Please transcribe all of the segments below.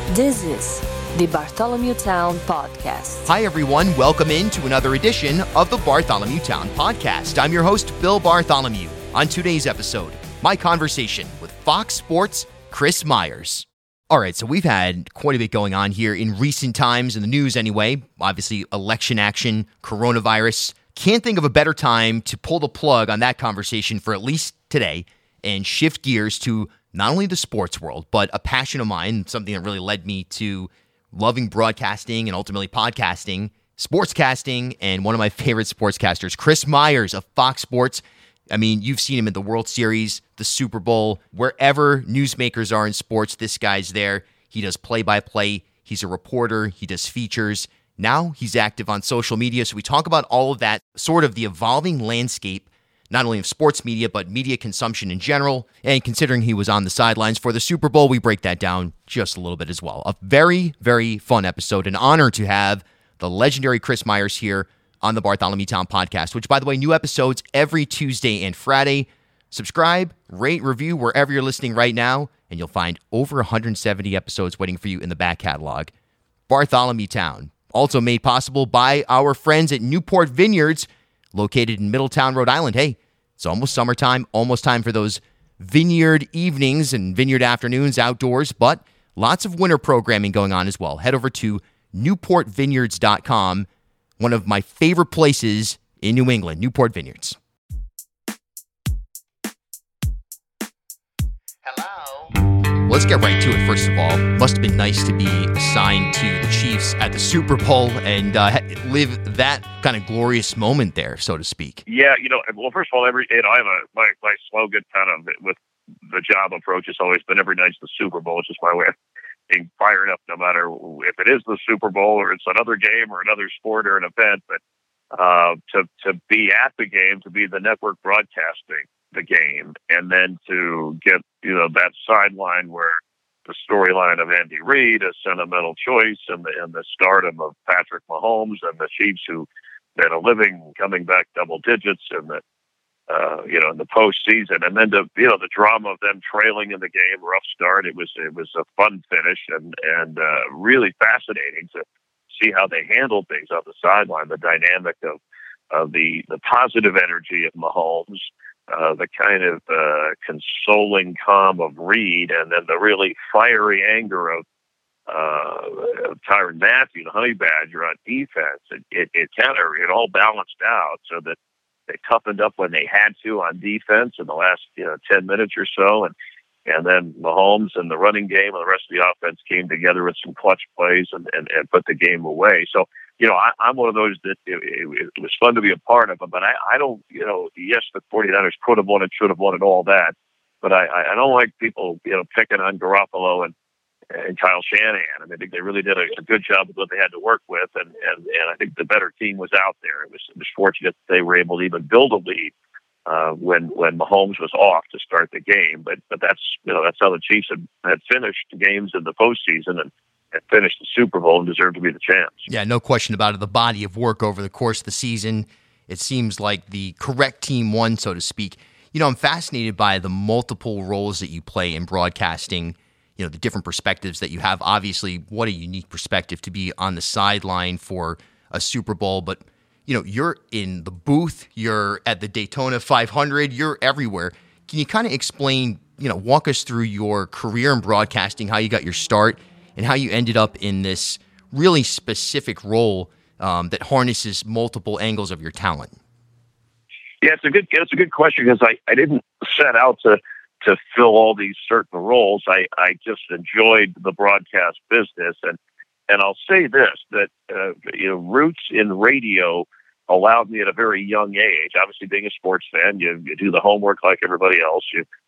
This is the Bartholomew Town Podcast. Hi, everyone. Welcome into another edition of the Bartholomew Town Podcast. I'm your host, Bill Bartholomew. On today's episode, my conversation with Fox Sports' Chris Myers. All right, so we've had quite a bit going on here in recent times, in the news anyway. Obviously, election action, coronavirus. Can't think of a better time to pull the plug on that conversation for at least today and shift gears to not only the sports world, but a passion of mine, something that really led me to loving broadcasting and ultimately podcasting, sportscasting, and one of my favorite sportscasters, Chris Myers of Fox Sports. I mean, you've seen him in the World Series, the Super Bowl, wherever newsmakers are in sports, this guy's there. He does play-by-play. He's a reporter. He does features. Now he's active on social media. So we talk about all of that, sort of the evolving landscape, not only of sports media, but media consumption in general. And considering he was on the sidelines for the Super Bowl, we break that down just a little bit as well. A very, very fun episode. An honor to have the legendary Chris Myers here on the Bartholomew Town Podcast, which, by the way, new episodes every Tuesday and Friday. Subscribe, rate, review wherever you're listening right now, and you'll find over 170 episodes waiting for you in the back catalog. Bartholomew Town, also made possible by our friends at Newport Vineyards, located in Middletown, Rhode Island. Hey, it's almost summertime, almost time for those vineyard evenings and vineyard afternoons outdoors, but lots of winter programming going on as well. Head over to newportvineyards.com, one of my favorite places in New England, Newport Vineyards. Let's get right to it, first of all. Must have been nice to be assigned to the Chiefs at the Super Bowl and live that kind of glorious moment there, so to speak. Yeah, well, first of all, I have my slogan kind of with the job approach has always been every night's the Super Bowl. It's just my way of being fired up no matter if it is the Super Bowl or it's another game or another sport or an event. But to be at the game, to be the network broadcasting the game, and then to get that sideline where the storyline of Andy Reid, a sentimental choice, and the stardom of Patrick Mahomes and the Chiefs who made a living coming back double digits in the in the postseason, and then the drama of them trailing in the game, rough start. It was a fun finish and really fascinating to see how they handled things on the sideline, the dynamic of the positive energy of Mahomes. The kind of consoling calm of Reed, and then the really fiery anger of Tyrann Mathieu, the Honey Badger, on defense. It all balanced out so that they toughened up when they had to on defense in the last 10 minutes or so, and then Mahomes and the running game and the rest of the offense came together with some clutch plays and put the game away. So. I'm one of those that it was fun to be a part of, but I don't, yes, the 49ers could have won it, should have won it, all that. But I don't like people, picking on Garoppolo and Kyle Shanahan. I mean, I think they really did a good job with what they had to work with. And I think the better team was out there. It was fortunate that they were able to even build a lead when Mahomes was off to start the game. But that's how the Chiefs had finished games in the postseason and finished the Super Bowl and deserved to be the champs. Yeah, no question about it. The body of work over the course of the season, it seems like the correct team won, so to speak. I'm fascinated by the multiple roles that you play in broadcasting, the different perspectives that you have. Obviously, what a unique perspective to be on the sideline for a Super Bowl, but you're in the booth, you're at the Daytona 500, you're everywhere. Can you kind of explain, walk us through your career in broadcasting, how you got your start, and how you ended up in this really specific role that harnesses multiple angles of your talent? Yeah, it's a good question, because I didn't set out to fill all these certain roles. I just enjoyed the broadcast business, and I'll say this, that roots in radio allowed me at a very young age. Obviously, being a sports fan, you do the homework like everybody else.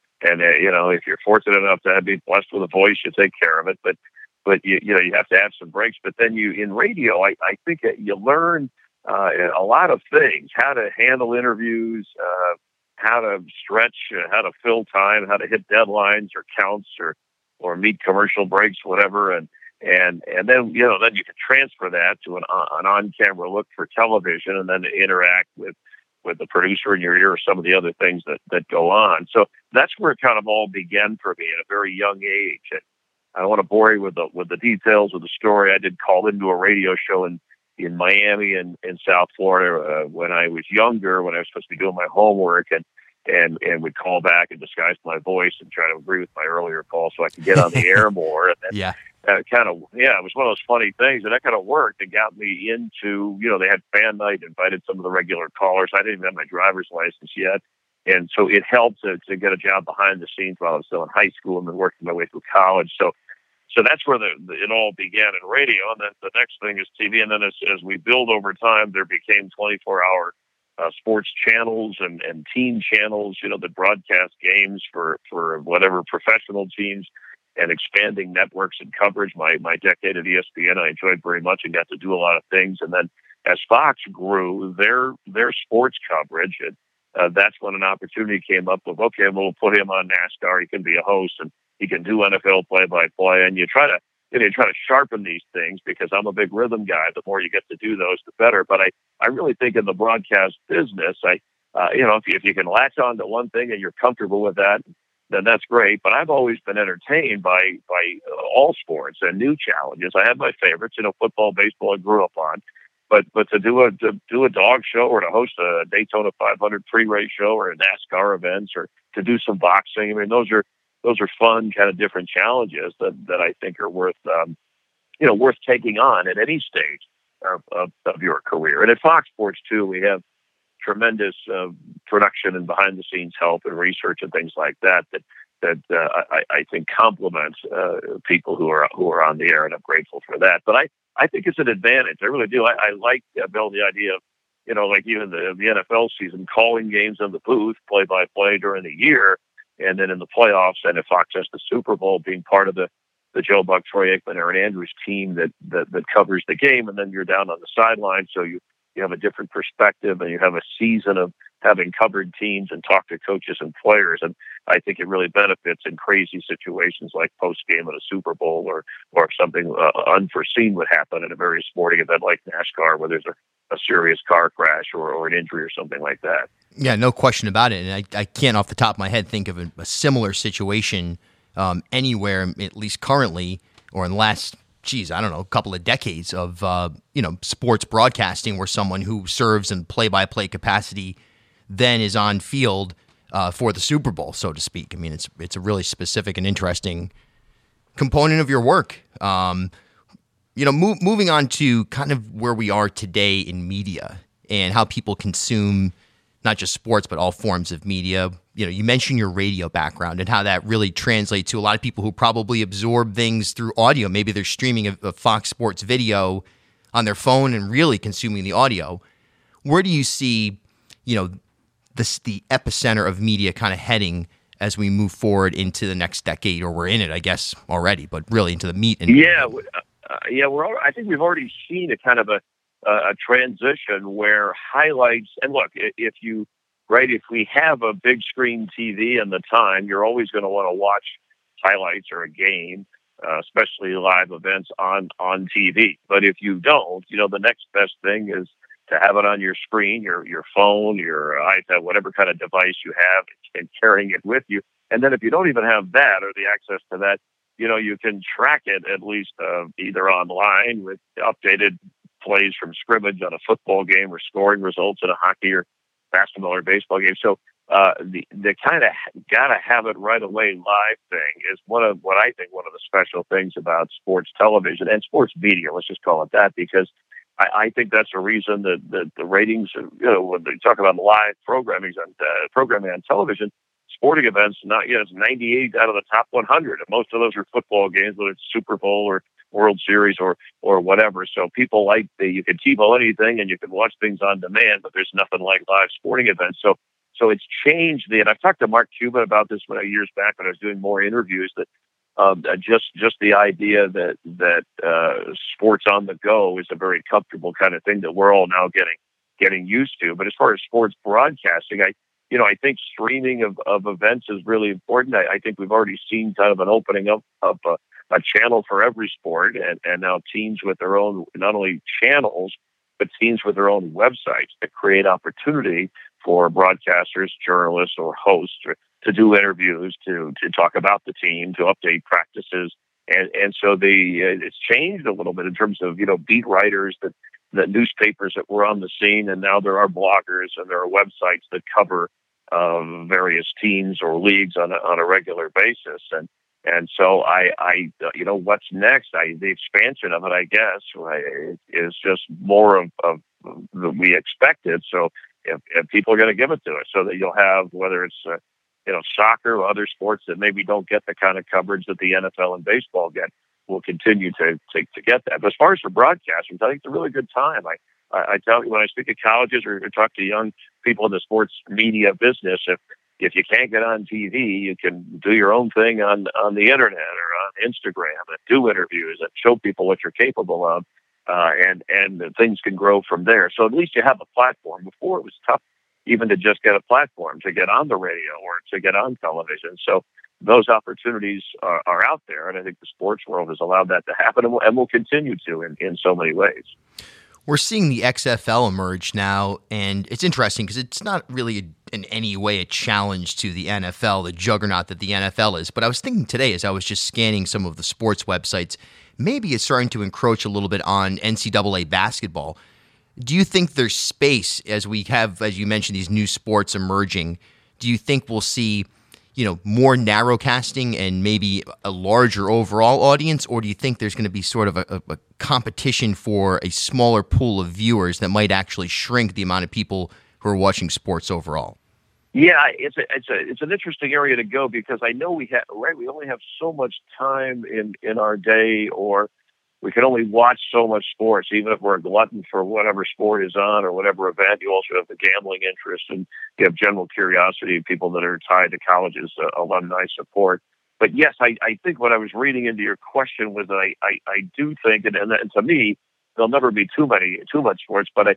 If you're fortunate enough to be blessed with a voice, you take care of it. But you have to have some breaks. But then in radio, I think you learn a lot of things: how to handle interviews, how to stretch, how to fill time, how to hit deadlines or counts or meet commercial breaks, whatever. And then then you can transfer that to an on-camera look for television, and then interact with the producer in your ear or some of the other things that go on. So that's where it kind of all began for me at a very young age. don't want to bore you with the details of the story. I did call into a radio show in Miami and in South Florida when I was younger, when I was supposed to be doing my homework, and would call back and disguise my voice and try to agree with my earlier call so I could get on the air more. And then, Yeah. it was one of those funny things, and that kind of worked. It got me into, they had fan night, invited some of the regular callers. I didn't even have my driver's license yet. And so it helped to get a job behind the scenes while I was still in high school and then working my way through college. So that's where it all began in radio. And then the next thing is TV. And then as we build over time, there became 24-hour sports channels and team channels, that broadcast games for whatever professional teams, and expanding networks and coverage. My decade at ESPN, I enjoyed very much and got to do a lot of things. And then as Fox grew their sports coverage, and that's when an opportunity came up of, okay, we'll put him on NASCAR. He can be a host and he can do NFL play-by-play. And you try to sharpen these things, because I'm a big rhythm guy. The more you get to do those, the better. But I really think in the broadcast business, if you can latch on to one thing and you're comfortable with that, then that's great. But I've always been entertained by all sports and new challenges. I have my favorites, football, baseball, I grew up on. But to do a dog show, or to host a Daytona 500 pre-race show, or a NASCAR events, or to do some boxing, I mean, those are fun, kind of different challenges that I think are worth taking on at any stage of your career. And at Fox Sports too, we have tremendous production and behind the scenes help and research and things like that I think complements people who are on the air, and I'm grateful for that. But I think it's an advantage. I really do. I like, Bill, the idea of, like even the NFL season, calling games in the booth, play-by-play during the year, and then in the playoffs, and if Fox has the Super Bowl, being part of the Joe Buck, Troy Aikman, Aaron Andrews team that covers the game, and then you're down on the sideline, so you have a different perspective, and you have a season of having covered teams and talked to coaches and players. And I think it really benefits in crazy situations like post-game at a Super Bowl, or if something unforeseen would happen at a very sporting event like NASCAR, where there's a serious car crash or an injury or something like that. Yeah, no question about it. And I can't off the top of my head think of a similar situation anywhere, at least currently, or in the last, a couple of decades of, sports broadcasting, where someone who serves in play-by-play capacity then is on field for the Super Bowl, so to speak. I mean, it's a really specific and interesting component of your work. Moving on to kind of where we are today in media and how people consume not just sports, but all forms of media. You mentioned your radio background and how that really translates to a lot of people who probably absorb things through audio. Maybe they're streaming a Fox Sports video on their phone and really consuming the audio. Where do you see, the epicenter of media kind of heading as we move forward into the next decade? Or we're in it, I guess, already, but really into the meat. I think we've already seen a kind of a transition where highlights, and look, if we have a big screen TV and the time, you're always going to want to watch highlights or a game, especially live events on TV. But if you don't, the next best thing is to have it on your screen, your phone, your iPad, whatever kind of device you have, and carrying it with you. And then if you don't even have that or the access to that, you can track it at least either online with updated plays from scrimmage on a football game, or scoring results in a hockey or basketball or baseball game. So the kind of gotta have it right away live thing is one of the special things about sports television and sports media. Let's just call it that, because I think that's the reason that the ratings, when they talk about live programming on television, sporting events, it's 98 out of the top 100. And most of those are football games, whether it's Super Bowl or World Series or whatever. So people like you can TiVo anything and you can watch things on demand, but there's nothing like live sporting events. So it's changed and I've talked to Mark Cuban about this years back when I was doing more interviews, that just the idea that sports on the go is a very comfortable kind of thing that we're all now getting used to. But as far as sports broadcasting, I think streaming of events is really important. I think we've already seen kind of an opening up of a channel for every sport, and now teams with their own, not only channels, but teams with their own websites that create opportunity for broadcasters, journalists, or hosts to do interviews, to talk about the team, to update practices And so it's changed a little bit in terms of, beat writers that newspapers that were on the scene, and now there are bloggers and there are websites that cover various teams or leagues on a regular basis. And so what's next? The expansion of it, I guess, is just more of that we expected. So if people are going to give it to us, so that you'll have, whether it's soccer or other sports that maybe don't get the kind of coverage that the NFL and baseball get, will continue to get that. But as far as for broadcasters, I think it's a really good time. I tell you, when I speak at colleges or talk to young people in the sports media business, if you can't get on TV, you can do your own thing on the internet or on Instagram and do interviews and show people what you're capable of, and things can grow from there. So at least you have a platform. Before, it was tough even to just get a platform, to get on the radio or to get on television. So those opportunities are out there, and I think the sports world has allowed that to happen and will continue to in so many ways. We're seeing the XFL emerge now, and it's interesting because it's not really in any way a challenge to the NFL, the juggernaut that the NFL is. But I was thinking today, as I was just scanning some of the sports websites, maybe it's starting to encroach a little bit on NCAA basketball. Do you think there's space, as we have, as you mentioned, these new sports emerging? Do you think we'll see more narrowcasting and maybe a larger overall audience, or do you think there's going to be sort of a competition for a smaller pool of viewers that might actually shrink the amount of people who are watching sports overall? Yeah, it's an interesting area to go, because I know we only have so much time in our day, or we can only watch so much sports. Even if we're a glutton for whatever sport is on or whatever event, you also have the gambling interest, and you have general curiosity, people that are tied to colleges, alumni support. But yes, I think what I was reading into your question was that I do think, and to me, there'll never be too much sports, but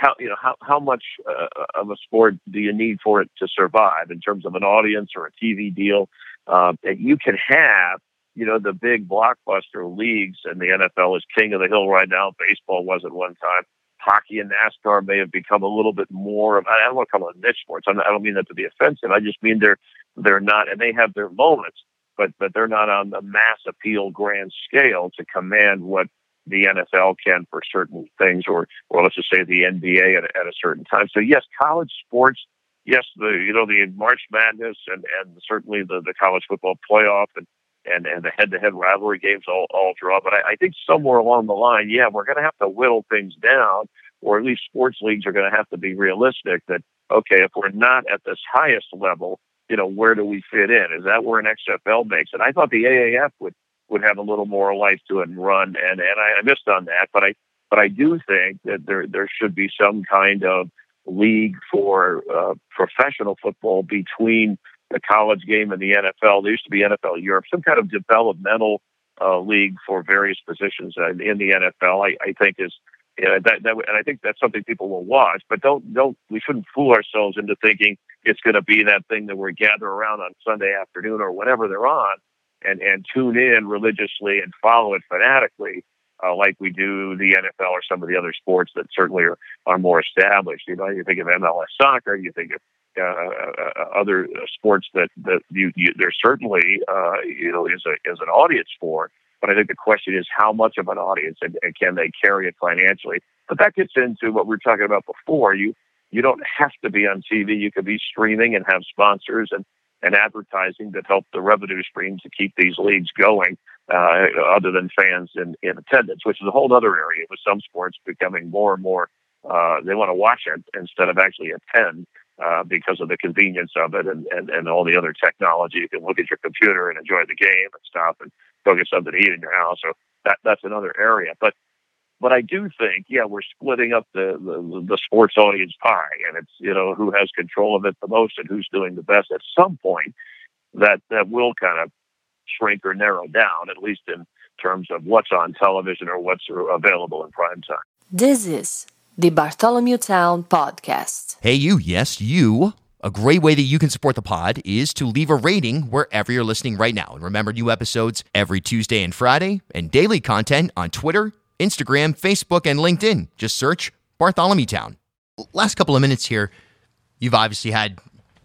how much of a sport do you need for it to survive in terms of an audience or a TV deal? That you can have, the big blockbuster leagues, and the NFL is king of the hill right now. Baseball was at one time. Hockey and NASCAR may have become a little bit more of, I don't want to call it niche sports. I don't mean that to be offensive. I just mean they're not, and they have their moments, but they're not on the mass appeal grand scale to command what the NFL can for certain things, or let's just say the NBA at a certain time. So yes, college sports, yes, the March Madness and certainly the college football playoff and the head-to-head rivalry games all draw. But I think somewhere along the line, we're going to have to whittle things down, or at least sports leagues are going to have to be realistic that, okay, if we're not at this highest level, where do we fit in? Is that where an XFL makes it? I thought the AAF would have a little more life to it and run, and I missed on that. But I do think that there should be some kind of league for professional football between the college game and the NFL. There used to be NFL Europe, some kind of developmental league for various positions in the NFL. I think is and I think that's something people will watch. But we shouldn't fool ourselves into thinking it's going to be that thing that we're gather around on Sunday afternoon or whenever they're on and tune in religiously and follow it fanatically like we do the NFL or some of the other sports that certainly are more established. You think of MLS soccer, you think of other sports that there certainly is an audience for. But I think the question is how much of an audience and can they carry it financially? But that gets into what we were talking about before. You don't have to be on TV. You could be streaming and have sponsors and advertising that help the revenue stream to keep these leagues going, other than fans in attendance, which is a whole other area with some sports becoming more and more, they want to watch it instead of actually attend because of the convenience of it and all the other technology. You can look at your computer and enjoy the game and stop and go get something to eat in your house. So that's another area. But I do think, we're splitting up the sports audience pie, and it's, who has control of it the most and who's doing the best. At some point, that will kind of shrink or narrow down, at least in terms of what's on television or what's available in prime time. This is the Bartholomew Town Podcast. Hey, yes, you. A great way that you can support the pod is to leave a rating wherever you're listening right now. And remember, new episodes every Tuesday and Friday, and daily content on Twitter, Instagram, Facebook, and LinkedIn. Just search Bartholomew Town. Last couple of minutes here, you've obviously had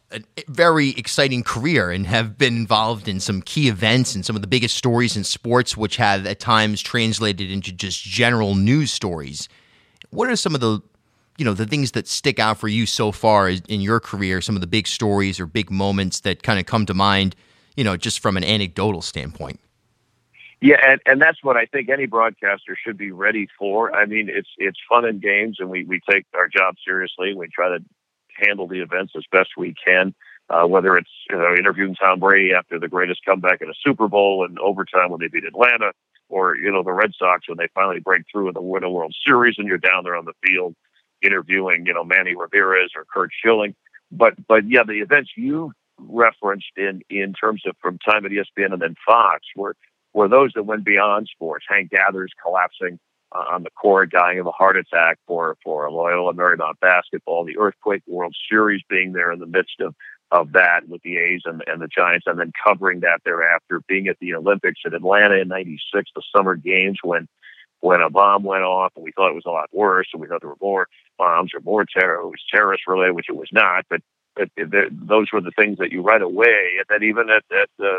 a very exciting career and have been involved in some key events and some of the biggest stories in sports, which have at times translated into just general news stories. What are some of the things that stick out for you so far in your career, some of the big stories or big moments that kind of come to mind, just from an anecdotal standpoint? Yeah, and that's what I think any broadcaster should be ready for. I mean, it's fun and games, and we take our job seriously. We try to handle the events as best we can, whether it's interviewing Tom Brady after the greatest comeback in a Super Bowl and overtime when they beat Atlanta, or the Red Sox when they finally break through and win a World Series, and you're down there on the field interviewing Manny Ramirez or Curt Schilling. But yeah, the events you referenced in terms of from time at ESPN and then Fox were those that went beyond sports. Hank Gathers collapsing on the court, dying of a heart attack for Loyola Marymount basketball, the earthquake World Series being there in the midst of that with the A's and the Giants, and then covering that thereafter, being at the Olympics in Atlanta in '96, the Summer Games when a bomb went off, and we thought it was a lot worse, and we thought there were more bombs or more terror. It was terrorist related, which it was not, but those were the things that you right away. And then even at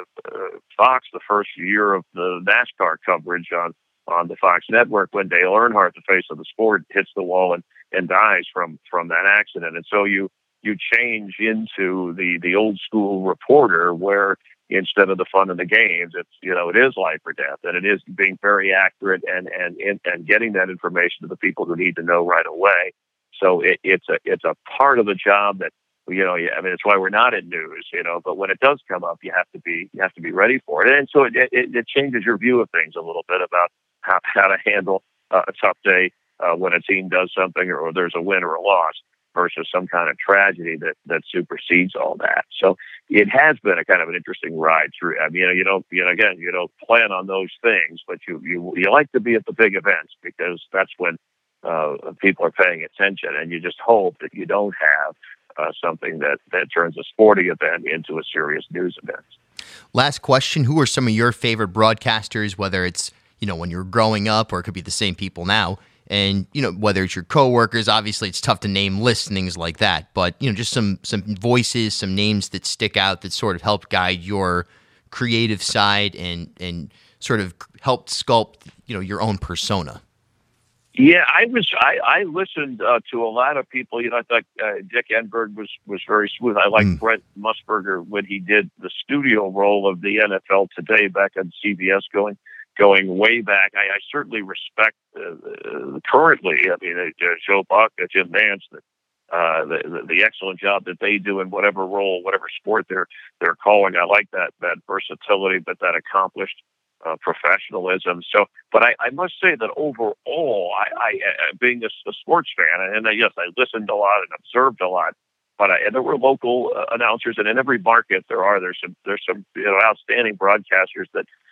Fox, the first year of the NASCAR coverage on the Fox network, when Dale Earnhardt, the face of the sport, hits the wall and dies from that accident. And so you change into the old school reporter where instead of the fun of the games, it's it is life or death, and it is being very accurate and getting that information to the people who need to know right away. So it's a part of the job that I mean, it's why we're not in news, but when it does come up, you have to be ready for it. And so it changes your view of things a little bit about how to handle a tough day when a team does something or there's a win or a loss versus some kind of tragedy that supersedes all that. So it has been a kind of an interesting ride through. I mean, you don't plan on those things, but you like to be at the big events because that's when people are paying attention, and you just hope that you don't have something that turns a sporting event into a serious news event. Last question. Who are some of your favorite broadcasters, whether it's, when you're growing up or it could be the same people now, and, whether it's your coworkers? Obviously it's tough to name lists and things like that, but, just some voices, some names that stick out that sort of help guide your creative side and sort of help sculpt, your own persona. Yeah, I listened to a lot of people. I thought Dick Enberg was very smooth. I liked Brent Musburger when he did the studio role of the NFL Today back on CBS going way back. I certainly respect currently. I mean, Joe Buck, Jim Nantz, the excellent job that they do in whatever role, whatever sport they're calling. I like that versatility, but that accomplished professionalism. So, but I must say that overall, I being a sports fan, and yes, I listened a lot and observed a lot, but and there were local announcers, and in every market there's some outstanding broadcasters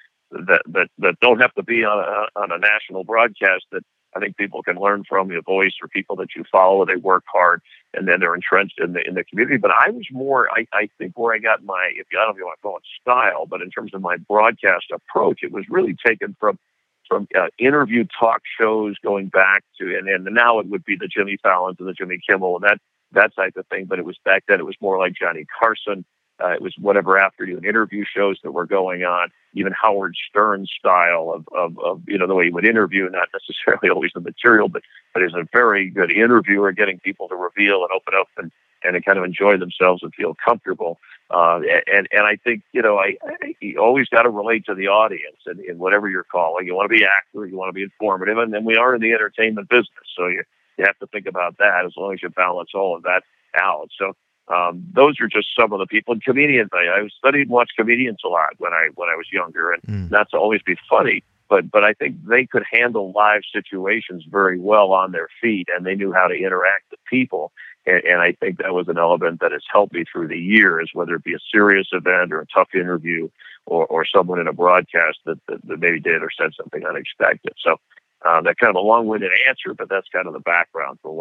that don't have to be on a national broadcast that I think people can learn from. Your voice or people that you follow, they work hard and then they're entrenched in the community. But I was more, I think where I got my, I don't know if you want to call it style, but in terms of my broadcast approach, it was really taken from interview talk shows going back to, and now it would be the Jimmy Fallons and the Jimmy Kimmel and that type of thing. But it was back then, it was more like Johnny Carson. It was whatever afternoon interview shows that were going on, even Howard Stern style of the way he would interview, not necessarily always the material, but he's a very good interviewer, getting people to reveal and open up and kind of enjoy themselves and feel comfortable. And I think, you always got to relate to the audience in whatever you're calling. You want to be accurate, you want to be informative, and then we are in the entertainment business. So you have to think about that as long as you balance all of that out. So, those are just some of the people. And comedians, I studied and watched comedians a lot when I was younger, and not to always be funny, but I think they could handle live situations very well on their feet, and they knew how to interact with people. And I think that was an element that has helped me through the years, whether it be a serious event or a tough interview or someone in a broadcast that maybe did or said something unexpected. So that kind of a long-winded answer, but that's kind of the background for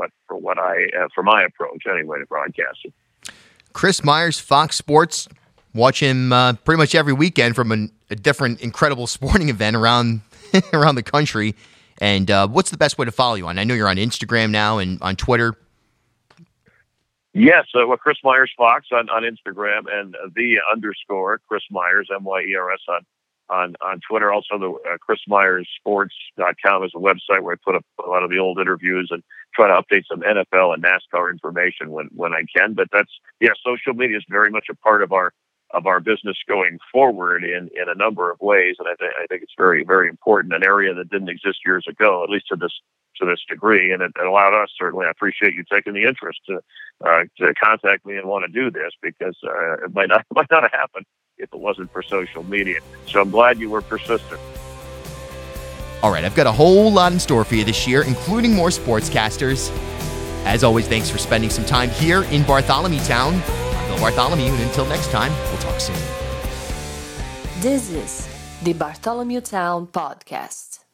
my approach anyway to broadcasting. Chris Myers, Fox Sports. Watch him pretty much every weekend from a different incredible sporting event around the country. And what's the best way to follow you on? I know you're on Instagram now and on Twitter. Yes, Chris Myers Fox on Instagram, and _ Chris Myers, Myers on Twitter. Also, the ChrisMyersSports.com is a website where I put up a lot of the old interviews and try to update some NFL and NASCAR information when I can. But social media is very much a part of our business going forward in a number of ways, and I think it's very, very important. An area that didn't exist years ago, at least to this degree, and it allowed us. Certainly, I appreciate you taking the interest to contact me and want to do this, because it might not have happened if it wasn't for social media. So I'm glad you were persistent. All right, I've got a whole lot in store for you this year, including more sportscasters. As always, thanks for spending some time here in Bartholomew Town. I'm Bill Bartholomew, and until next time, we'll talk soon. This is the Bartholomew Town Podcast.